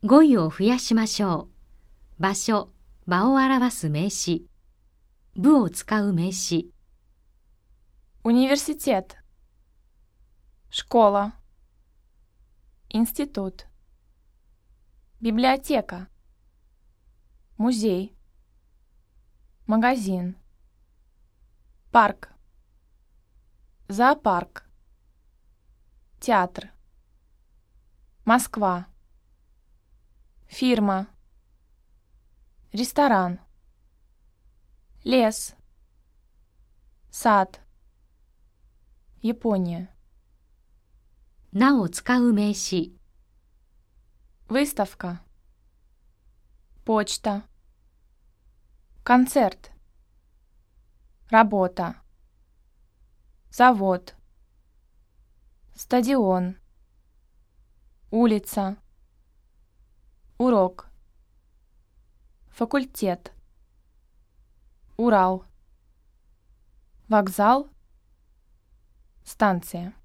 語彙を増やしましょう。場所、場を表す名詞。部を使う名詞。 Университет. Школа. Институт. Библиотека. Музей. Магазин. Парк. Зоопарк. Театр. Москва. Фирма. Ресторан. Лес. Сад. Япония. なを使う名詞。 Выставка. Почта. Концерт. Работа. Завод. Стадион. Улица. Урок. Факультет. Урал. Вокзал. Станция.